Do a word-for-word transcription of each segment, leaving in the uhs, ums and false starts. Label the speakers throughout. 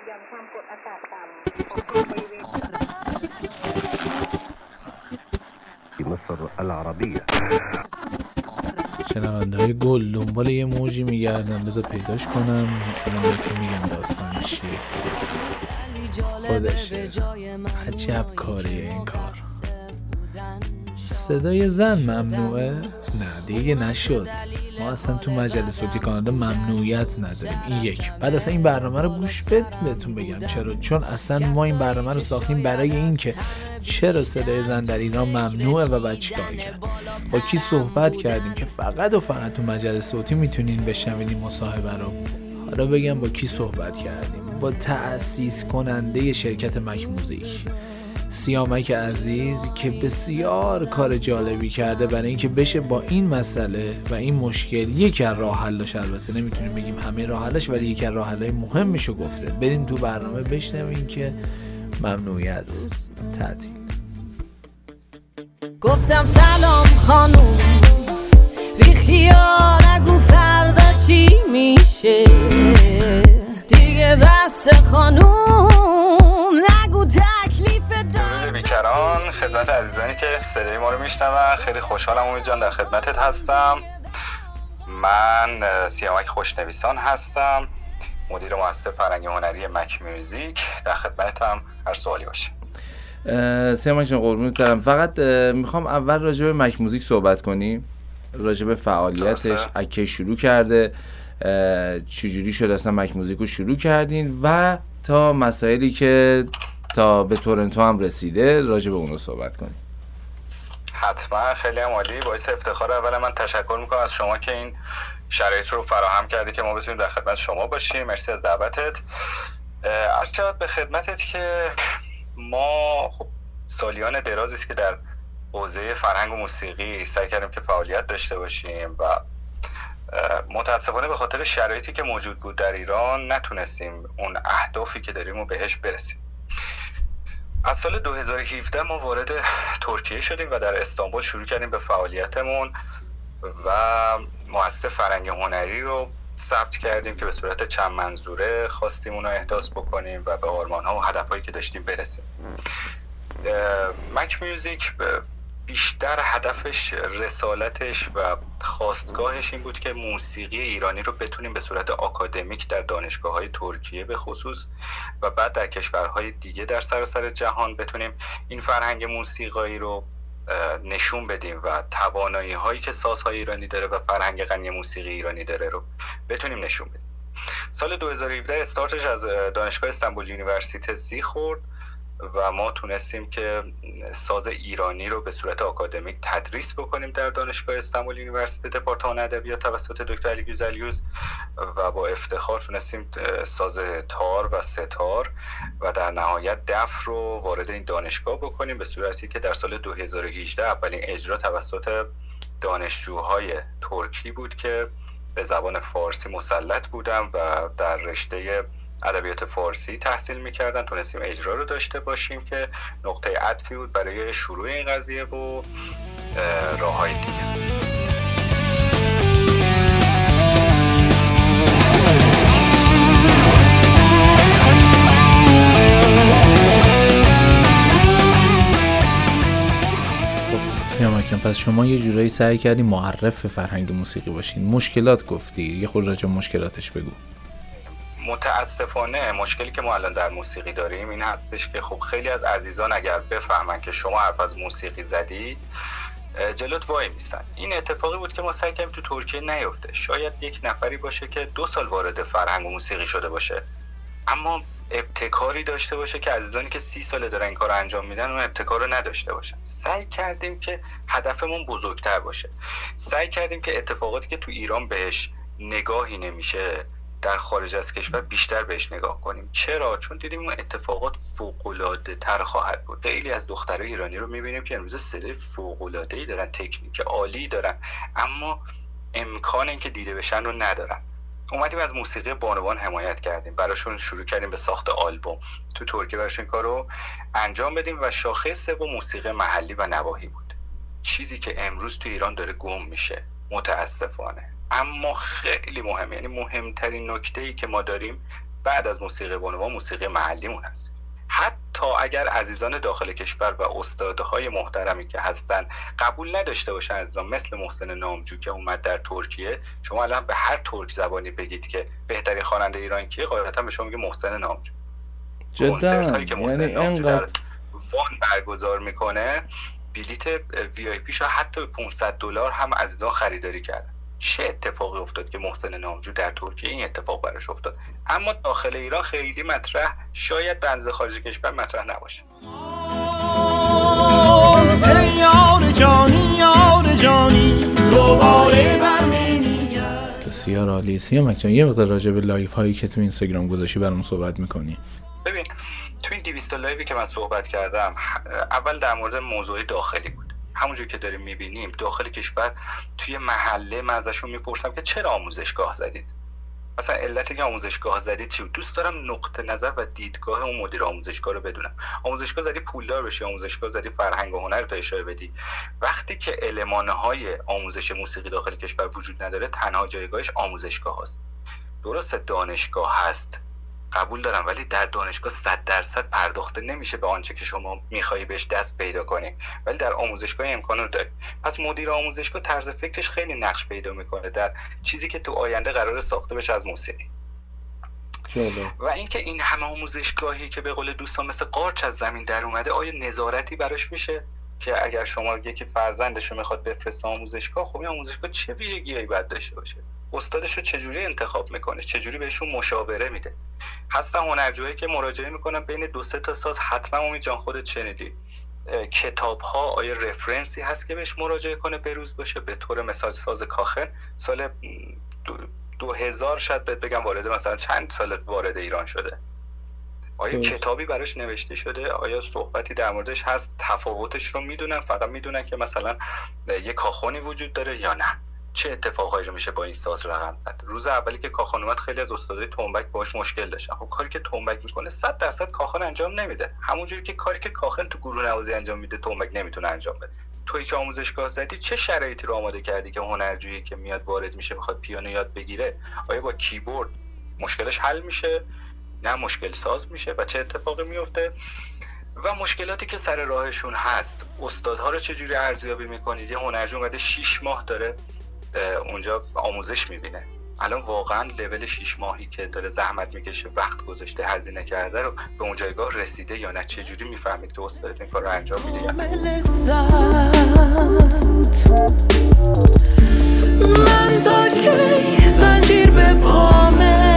Speaker 1: مصر العربية.
Speaker 2: شنونده‌های گل دنبال یه موجی میگردن، بذار پیداش کنم الان بهتون میگم داستان چیه. خودشه، عجب کاریه این کار. صدای زن ممنوعه؟ نه دیگه نشد. ما اصلا تو مجله صوتی کانادا ممنوعیت نداریم. این یک. بعد اصلا این برنامه رو گوش بدید بهتون بگم چرا. چون اصلا ما این برنامه رو ساختیم برای این که چرا صدای زن در ایران ممنوعه و بعد چیکار کرد. با کی صحبت کردیم که فقط و فقط تو مجله صوتی میتونین بشنوین مصاحبه رو. حالا بگم با کی صحبت کردیم. با تأسیس کننده شرکت مک موزیک، سیامک عزیز، که بسیار کار جالبی کرده برای اینکه بشه با این مسئله و این مشکل یک از راه حلش، البته نمیتونیم بگیم همه راه حلش، ولی یک از راه حلای مهمشو گفته. بریم تو برنامه بشنویم که ممنوعیت تعطیل.
Speaker 3: گفتم سلام خانوم، بی خیال نگو فردا چی میشه دیگه، بس خانوم نگو تکلیف
Speaker 4: درود بیکران، خدمت عزیزانی که صدای ما رو میشنون. خیلی خوشحالم امید جان در خدمتت هستم. من سیامک خوشنویسان هستم، مدیر مؤسسه فرهنگی هنری مک موزیک. در خدمتم، هر سوالی باشه.
Speaker 5: سیامک جان قربونت برم. فقط میخوام اول راجع به مک موزیک صحبت کنیم، راجع به فعالیتش، اکی شروع کرده، چجوری شد اصلا مک موزیک رو شروع کردین و تا مسائلی که تا به تورنتو هم رسیده راجع به اون رو صحبت کنیم.
Speaker 4: حتما، خیلی هم عالی. باعث افتخار. اولا من تشکر میکنم از شما که این شرایط رو فراهم کردی که ما بتونیم در خدمت شما باشیم. مرسی از دعوتت. عرض شود به خدمتت که ما خب سالیان درازی است که در حوزه فرهنگ و موسیقی سعی کردیم که فعالیت داشته باشیم و متاسفانه به خاطر شرایطی که موجود بود در ایران نتونستیم اون اهدافی که داریم رو بهش برسیم. از سال دو هزار و هفده ما وارد ترکیه شدیم و در استانبول شروع کردیم به فعالیتمون و مؤسسه فرهنگی هنری رو ثبت کردیم که به صورت چند منظوره خواستیم اون رو احداث بکنیم و به آرمان‌ها و هدفهایی که داشتیم برسیم. مک موزیک بیشتر هدفش، رسالتش و خواستگاهش این بود که موسیقی ایرانی رو بتونیم به صورت آکادمیک در دانشگاه‌های ترکیه به خصوص و بعد در کشورهای دیگه در سراسر جهان بتونیم این فرهنگ موسیقایی رو نشون بدیم و توانایی هایی که سازهای ایرانی داره و فرهنگ غنی موسیقی ایرانی داره رو بتونیم نشون بدیم. سال دو هزار و هفده استارتش از دانشگاه استانبول یونیورسیتی خورد و ما تونستیم که ساز ایرانی رو به صورت آکادمیک تدریس بکنیم در دانشگاه استانبول یونیورسیتی دپارتمان ادبیات توسط دکتر علی گوزلیوز و با افتخار تونستیم ساز تار و ستار و در نهایت دف رو وارد این دانشگاه بکنیم، به صورتی که در سال دو هزار و هجده اولین اجرا توسط دانشجوهای ترکی بود که به زبان فارسی مسلط بودن و در رشته ادبیات فارسی تحصیل میکردن. تونستیم اجرا رو داشته باشیم که نقطه عطفی بود برای شروع این قضیه و راه‌های دیگه.
Speaker 2: سیامک، پس شما یه جورایی سعی کردی معرف فرهنگ موسیقی باشین. مشکلات گفتی، یه خورده راجع به مشکلاتش بگو.
Speaker 4: متاسفانه مشکلی که ما الان در موسیقی داریم این هستش که خب خیلی از عزیزان اگر بفهمن که شما حرف از موسیقی زدی جلوت وای میستن. این اتفاقی بود که ما سعی کردیم تو ترکیه نیفته. شاید یک نفری باشه که دو سال وارد فرهنگ و موسیقی شده باشه اما ابتکاری داشته باشه که عزیزانی که سی ساله دارن این کار انجام میدن اون ابتکار رو نداشته باشن. سعی کردیم که هدفمون بزرگتر باشه. سعی کردیم که اتفاقاتی که تو ایران بهش نگاهی نمیشه در خارج از کشور بیشتر بهش نگاه کنیم. چرا؟ چون دیدیم اون اتفاقات فوق‌العاده تر خواهد بود. خیلی از دخترای ایرانی رو میبینیم که امروز صدای فوق‌العاده‌ای دارن، تکنیک عالی دارن، اما امکان اینکه دیده بشن رو ندارن. اومدیم از موسیقی بانوان حمایت کردیم، براشون شروع کردیم به ساخت آلبوم تو ترکیه، براشون کارو انجام بدیم و شاخص سوم موسیقی محلی و نواحی بود، چیزی که امروز تو ایران داره گم میشه متاسفانه. اما خیلی مهم، یعنی مهمترین نکته‌ای که ما داریم بعد از موسیقی بانوان موسیقی محلیمون هست. حتی اگر عزیزان داخل کشور و استادهای محترمی که هستن قبول نداشته باشن عزیزان مثل محسن نامجو که اومد در ترکیه، شما الان به هر ترک زبانی بگید که بهترین خواننده ایران کیه، غالبا به شما میگه محسن نامجو. کنسرت هایی که محسن
Speaker 5: یعنی
Speaker 4: نامجو
Speaker 5: انقدر...
Speaker 4: در وان برگزار میکنه بلیت وی آی پی شو حتی به پانصد دلار هم عزیزان خریداری کردن. چه اتفاقی افتاد که محسن نامجو در ترکیه این اتفاق براش افتاد، اما داخل ایران خیلی مطرح، شاید به اندازه خارج کشور مطرح نباشه.
Speaker 6: یار جانی یار جانی دوباره برمیگرد.
Speaker 2: بسیار عالی. سیامک جان یه مقدار راجع به لایف هایی که تو اینستاگرام گذاشتی برام صحبت می‌کنی؟
Speaker 4: ببین تو این دویست لایوی که من صحبت کردم اول در مورد موضوع داخلی بود. همونجور که داریم میبینیم داخل کشور توی محله من ازشون میپرسم که چرا آموزشگاه زدید؟ مثلا علتی که آموزشگاه زدید چی بود؟ دوست دارم نقطه نظر و دیدگاه اون مدیر آموزشگاه رو بدونم. آموزشگاه زدی پولدار بشی، آموزشگاه زدی فرهنگ و هنر رو اشاره بدی. وقتی که المان‌های آموزش موسیقی داخل کشور وجود نداره تنها جایگاهش آموزشگاه هست. درسته دانشگاه هست، قبول دارم، ولی در دانشگاه صد درصد پرداخته نمیشه به آنچه که شما میخوایی بهش دست پیدا کنی، ولی در آموزشگاه امکان رو داری. پس مدیر آموزشگاه طرز فکرش خیلی نقش پیدا میکنه در چیزی که تو آینده قرار ساخته بشه از موسیقی.
Speaker 5: جالب.
Speaker 4: و اینکه این همه آموزشگاهی که به قول دوستان مثل قارچ از زمین در اومده، آیا نظارتی براش میشه که اگر شما یکی فرزندش رو میخواد بفرسته آموزشگاه، خب این آموزشگاه چه ویژگیایی باید داشته باشه؟ استادش رو چجوری انتخاب میکنه؟ چجوری بهشون مشاوره میده؟ هستن هنرجویی که مراجعه میکنن بین دو سه تا ساز، حتما امید جان خودت شنیدی کتاب ها آیا رفرنسی هست که بهش مراجعه کنه بروز باشه؟ به طور مثال ساز کاخن سال دو, دو هزار شاید بهت بگم وارد مثلا چند سال وارد ایران شده، آیا دوست. کتابی براش نوشته شده؟ آیا صحبتی در موردش هست؟ تفاوتش رو میدونن؟ فقط میدونن که مثلا یه کاخونی وجود داره یا نه؟ چه اتفاقایی رو میشه با این ساز رقم زد؟ روز اولی که کاخون اومد خیلی از استادای تنبک باهاش مشکل داشتن. خب کاری که تنبک میکنه صد درصد کاخون انجام نمیده، همونجوری که کاری که کاخون تو گروه نوازی انجام میده تنبک نمیتونه انجام بده. تویی که آموزشگاه زدی چه شرایطی رو آماده کردی که هنرجویی که میاد وارد میشه میخواد پیانو یاد بگیره، آیا با کیبورد مشکلش حل میشه؟ نه مشکل ساز میشه؟ و چه اتفاقی میفته؟ و مشکلاتی که سر راهشون هست استادها رو چجوری ارزیابی میکنید؟ یه هنرجو اومده شش ماه داره اونجا آموزش میبینه، الان واقعا لول شش ماهی که داره زحمت میکشه، وقت گذاشته، هزینه کرده رو به اون جایگاه رسیده یا نه؟ چجوری میفهمید که استاد این کار رو انجام میده یا نه؟ من تا کی زنجیر به پامه.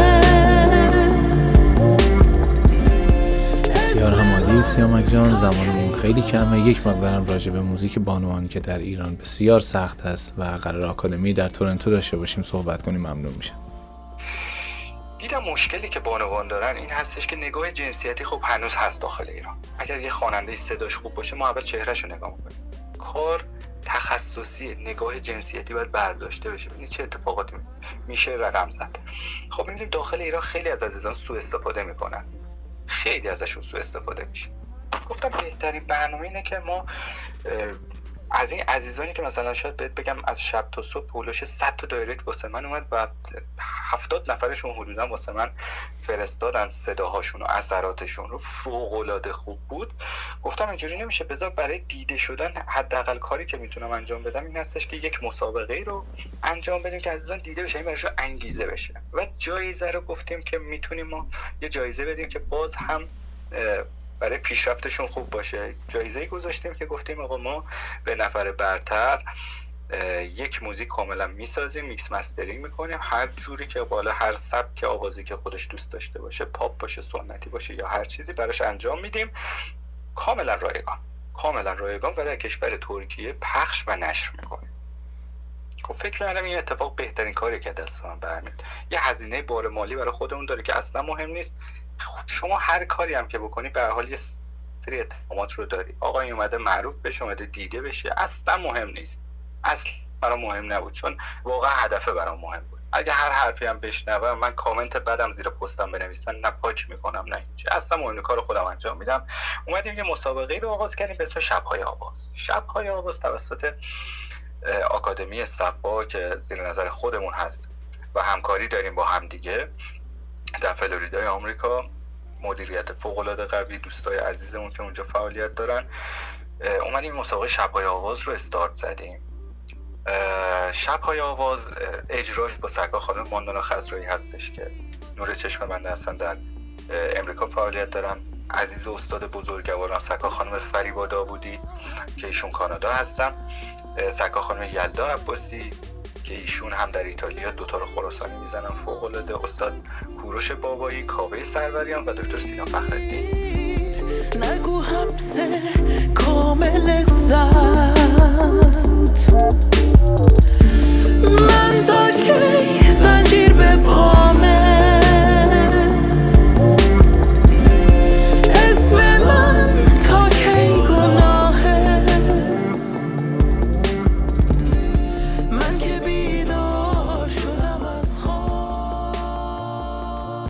Speaker 2: بسیار همالی سیامک جان، زمانمون خیلی کمه. یک مقدارم راجع به موزیک بانوان که در ایران بسیار سخت است و قرار آکادمی در تورنتو داشته باشیم صحبت کنیم ممنون میشم.
Speaker 4: دیدم مشکلی که بانوان دارن این هستش که نگاه جنسیتی خب هنوز هست داخل ایران. اگر یه خواننده صداش خوب باشه ما اول چهرهشو نگاه میکنیم. کار تخصصی، نگاه جنسیتی باید برداشته بشه. ببینید چه اتفاقاتی میشه رقم زد. خب میبینیم داخل ایران خیلی از عزیزان سوء استفاده میکنن، خیلی ازشون سوء استفاده میشه. گفتم بهترین برنامه اینه که ما از این عزیزانی که مثلا شاید بهت بگم از شب تا صبح پولوش صد تا دایرکت واسه من اومد و هفتاد نفرشون حدودا واسه من فرستادن صداهاشون و اثراتشون رو، فوق العاده خوب بود. گفتم اینجوری نمیشه، بذار برای دیده شدن حداقل کاری که میتونم انجام بدم این هستش که یک مسابقه رو انجام بدیم که عزیزان دیده بشه، این براشون انگیزه بشه. و جایزه رو گفتیم که میتونیم ما یه جایزه بدیم که باز هم برای پیشرفتشون خوب باشه. جایزه‌ای گذاشتیم که گفتیم آقا ما به نفر برتر یک موزیک کاملا میسازیم، میکس مسترینگ میکنیم، هر جوری که بالا، هر سبک آوازی که خودش دوست داشته باشه، پاپ باشه، سنتی باشه یا هر چیزی، براش انجام میدیم. کاملا رایگان، کاملا رایگان و در کشور ترکیه پخش و نشر میکنیم. خب فکر کردم این اتفاق بهترین کاری که دست من برمیاد. یه هزینه بار مالی برای خودمون داره که اصلا مهم نیست. شما هر کاری هم که بکنی به هر حال یه سری اتهامات رو داری. آقا این اومده معروف بشه، اومده دیده بشه، اصلا مهم نیست. اصلا برام مهم نبود، چون واقعا هدف برام مهم بود. اگه هر حرفی هم بشنوم، من کامنت بدم زیر پستم بنویسن، نه پاک میکنم نه هیچ، اصلا مهم کار خودم انجام میدم. اومدیم یه مسابقه رو آغاز کردیم به اسم شب‌های آواز. شب‌های آواز توسط آکادمی صفا که زیر نظر خودمون هست و همکاری داریم با هم دیگه، در فلوریدای آمریکا، مدیریت فوق‌العاده قوی، دوستای عزیزمون که اونجا فعالیت دارن، اومدیم مسابقه شب‌های آواز رو استارت زدیم. شب‌های آواز اجراش با سرکار خانم ماندانا خضرایی هستش که نور چشم بنده هستن، در امریکا فعالیت دارن. عزیز و استاد بزرگواران سرکار خانم فریبا داوودی که ایشون کانادا هستن، سرکار خانم یلدا عباسی که ایشون هم در ایتالیا دوتار خراسانی میزنن فوق‌العاده، استاد کوروش بابایی، کاوه سروریان و دکتر سینا فخرالدین.
Speaker 7: نگو حبس کامل زد من تا که